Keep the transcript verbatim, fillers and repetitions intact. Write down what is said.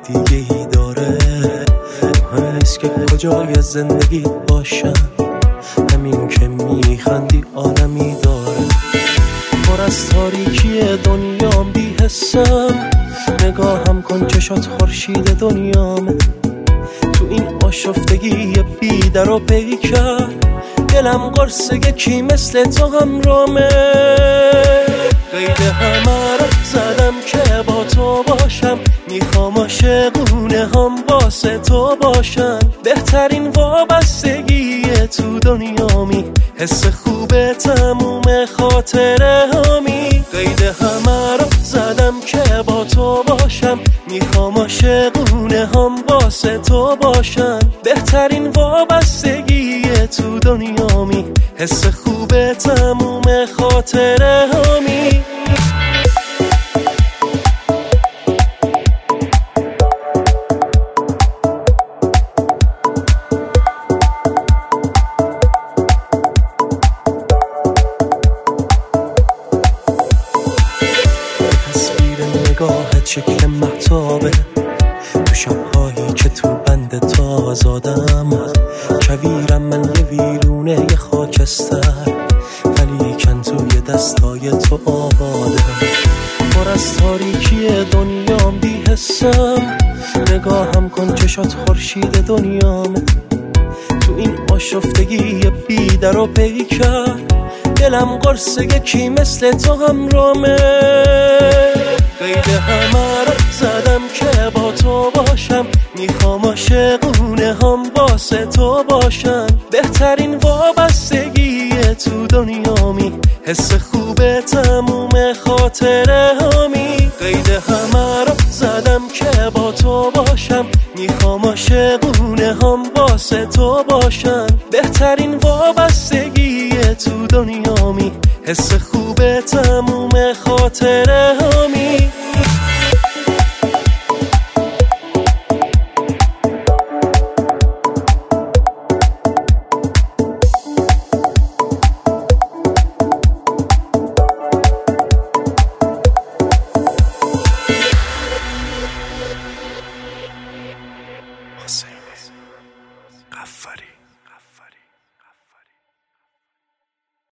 دیگه ای داره. مهم نیست که کجای زندگی باشم، همین که میخندی عالمی داره. پر از تاریکی دنیام بی حسم، نگاهم کن چشات خورشید دنیامه. تو این آشفتگی بی در و پیکر، دلم قرصه یکی مثل تو همرامه. قید همه رو زدم که با تو باشم، میخوام عاشقونه هم واسه تو باشن. بهترین وابستگی تو دنیامی، حس خوبه تموم خاطره همی. قید همه رو زدم که با تو باشم، میخوام عاشقونه هم واسه تو باشن. بهترین وابستگی تو دنیامی، حس خوبه تموم خاطره همی. نگاهت شکل محتابه، تو شبهایی که تو بند تو آزادم. کویرم من یه ویرونه یه خاکستر، ولیکن توی دستای تو آبادم. پر از تاریکی دنیام بی حسم، نگاهم کن چشات خورشید دنیامه. تو این آشفتگی بی در و پیکر، دلم قرصه یکی مثل تو همرامه. قید همه رو زدم که با تو باشم، میخوام عاشقونه هم واسه تو باشن. بهترین وابستگی تو دنیامی، حس خوبه تموم خاطره همی. قید همه رو زدم که با تو باشم، میخوام عاشقونه هم واسه تو باشن. بهترین وابستگی تو دنیامی، حس خوبه تموم خاطره همی. حسین قفاری.